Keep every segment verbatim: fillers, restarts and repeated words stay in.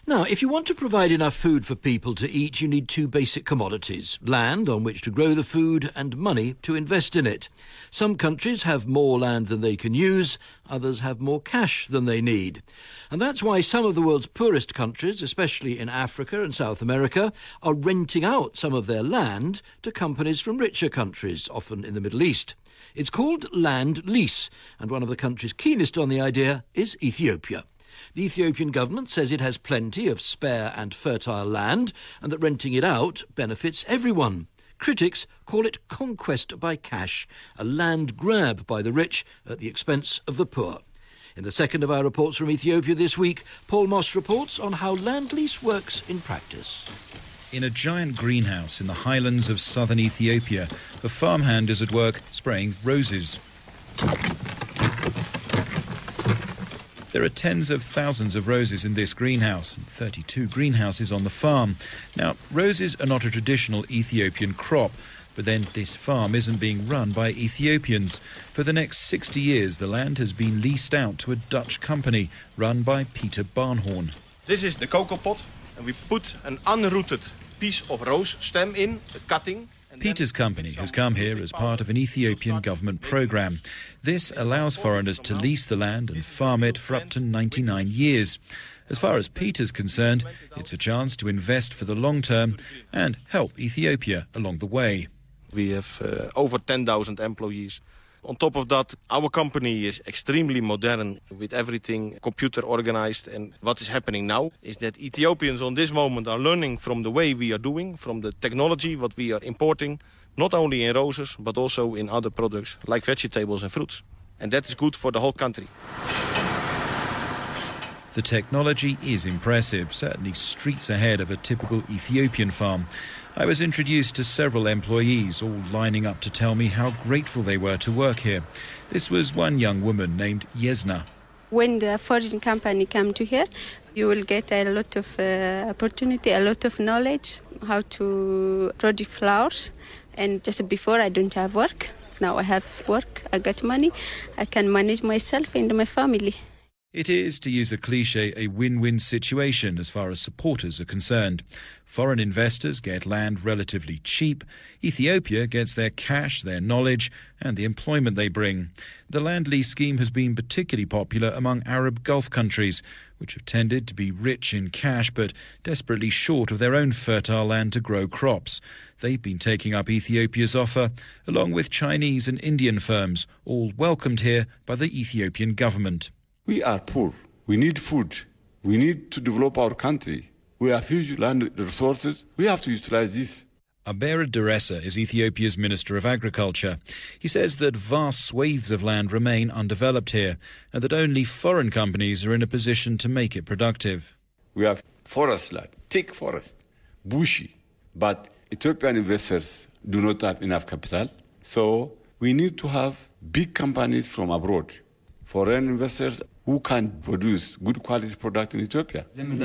Now, if you want to provide enough food for people to eat, you need two basic commodities: land on which to grow the food and money to invest in it. Some countries have more land than they can use, others have more cash than they need. And that's why some of the world's poorest countries, especially in Africa and South America, are renting out some of their land to companies from richer countries, often in the Middle East. It's called land lease, and one of the countries keenest on the idea is Ethiopia. The Ethiopian government says it has plenty of spare and fertile land and that renting it out benefits everyone. Critics call it conquest by cash, a land grab by the rich at the expense of the poor. In the second of our reports from Ethiopia this week, Paul Moss reports on how land lease works in practice. In a giant greenhouse in the highlands of southern Ethiopia, a farmhand is at work spraying roses. There are tens of thousands of roses in this greenhouse and thirty-two greenhouses on the farm. Now, roses are not a traditional Ethiopian crop, but then this farm isn't being run by Ethiopians. For the next sixty years, the land has been leased out to a Dutch company run by Peter Barnhorn. This is the cocoa pot, and we put an unrooted piece of rose stem in, a cutting. Peter's company has come here as part of an Ethiopian government programme. This allows foreigners to lease the land and farm it for up to ninety-nine years. As far as Peter's concerned, it's a chance to invest for the long term and help Ethiopia along the way. We have uh, over ten thousand employees. On top of that, our company is extremely modern with everything computer organized. And what is happening now is that Ethiopians on this moment are learning from the way we are doing, from the technology, what we are importing, not only in roses, but also in other products like vegetables and fruits. And that is good for the whole country. The technology is impressive, certainly streets ahead of a typical Ethiopian farm. I was introduced to several employees, all lining up to tell me how grateful they were to work here. This was one young woman named Yesna. When the foreign company come to here, you will get a lot of uh, opportunity, a lot of knowledge, how to produce flowers. And just before, I don't have work. Now I have work, I got money, I can manage myself and my family. It is, to use a cliché, a win-win situation as far as supporters are concerned. Foreign investors get land relatively cheap. Ethiopia gets their cash, their knowledge, and the employment they bring. The land lease scheme has been particularly popular among Arab Gulf countries, which have tended to be rich in cash but desperately short of their own fertile land to grow crops. They've been taking up Ethiopia's offer, along with Chinese and Indian firms, all welcomed here by the Ethiopian government. We are poor. We need food. We need to develop our country. We have huge land resources. We have to utilize this. Abera Deresa is Ethiopia's Minister of Agriculture. He says that vast swathes of land remain undeveloped here and that only foreign companies are in a position to make it productive. We have forest land, thick forest, bushy, but Ethiopian investors do not have enough capital. So we need to have big companies from abroad, foreign investors who can produce good quality product in Ethiopia.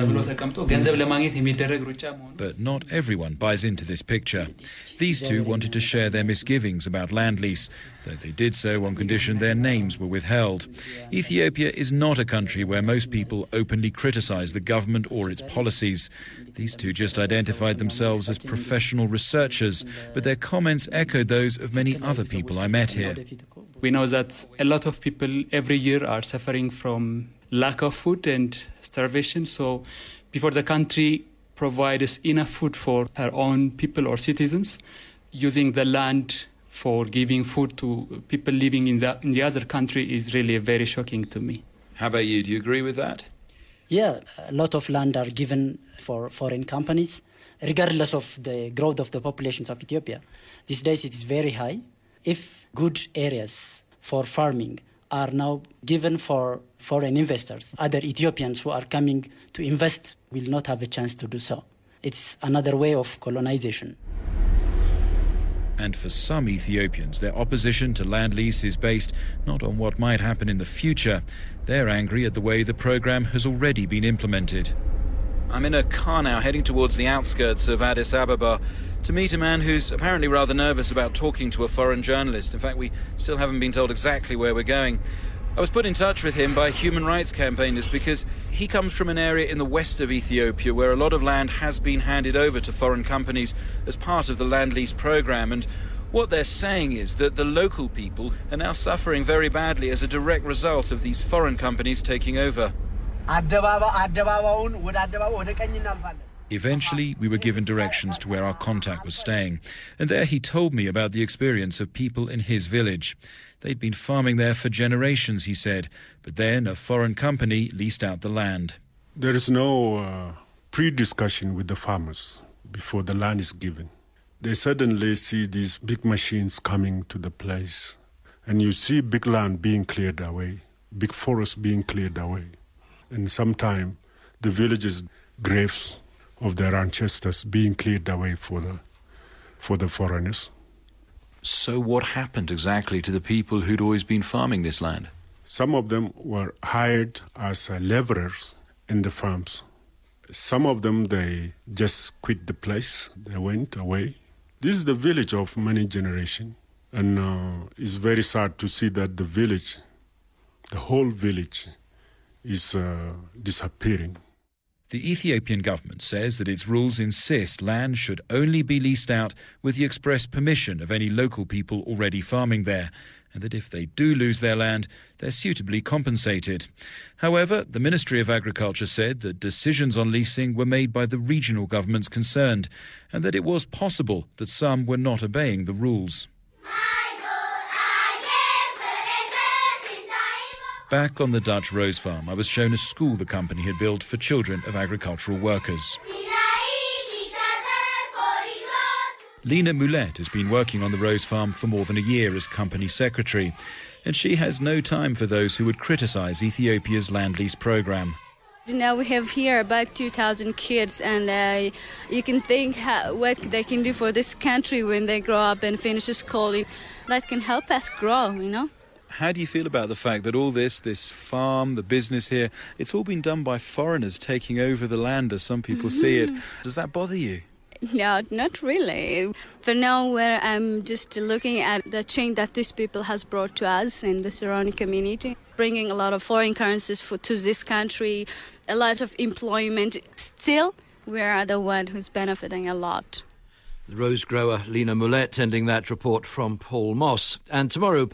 But not everyone buys into this picture. These two wanted to share their misgivings about land lease, though they did so on condition their names were withheld. Ethiopia is not a country where most people openly criticize the government or its policies. These two just identified themselves as professional researchers, but their comments echoed those of many other people I met here. We know that a lot of people every year are suffering from lack of food and starvation. So before the country provides enough food for her own people or citizens, using the land for giving food to people living in the, in the other country is really very shocking to me. How about you? Do you agree with that? Yeah, a lot of land are given for foreign companies, regardless of the growth of the populations of Ethiopia. These days it is very high. If good areas for farming are now given for foreign investors, other Ethiopians who are coming to invest will not have a chance to do so. It's another way of colonization. And for some Ethiopians, their opposition to land lease is based not on what might happen in the future. They're angry at the way the program has already been implemented. I'm in a car now heading towards the outskirts of Addis Ababa to meet a man who's apparently rather nervous about talking to a foreign journalist. In fact, we still haven't been told exactly where we're going. I was put in touch with him by human rights campaigners because he comes from an area in the west of Ethiopia where a lot of land has been handed over to foreign companies as part of the land lease program. And what they're saying is that the local people are now suffering very badly as a direct result of these foreign companies taking over. Eventually, we were given directions to where our contact was staying, and there he told me about the experience of people in his village. They'd been farming there for generations, he said, but then a foreign company leased out the land. There is no uh, pre-discussion with the farmers before the land is given. They suddenly see these big machines coming to the place, and you see big land being cleared away, big forests being cleared away, and sometimes the villages' graves of their ancestors being cleared away for the for the foreigners. So what happened exactly to the people who'd always been farming this land? Some of them were hired as uh, laborers in the farms. Some of them, they just quit the place. They went away. This is the village of many generations. And uh, it's very sad to see that the village, the whole village, is uh, disappearing. The Ethiopian government says that its rules insist land should only be leased out with the express permission of any local people already farming there, and that if they do lose their land, they're suitably compensated. However, the Ministry of Agriculture said that decisions on leasing were made by the regional governments concerned, and that it was possible that some were not obeying the rules. Back on the Dutch rose farm, I was shown a school the company had built for children of agricultural workers. Lina Mulet has been working on the rose farm for more than a year as company secretary, and she has no time for those who would criticise Ethiopia's land lease program. Now we have here about two thousand kids, and uh, you can think how, what they can do for this country when they grow up and finish school. That can help us grow, you know. How do you feel about the fact that all this, this farm, the business here, it's all been done by foreigners taking over the land as some people mm-hmm. see it? Does that bother you? No, not really. For now, where I'm just looking at the change that these people has brought to us in the surrounding community, bringing a lot of foreign currencies for, to this country, a lot of employment. Still, we are the one who's benefiting a lot. The rose grower Lina Mulet ending that report from Paul Moss. And tomorrow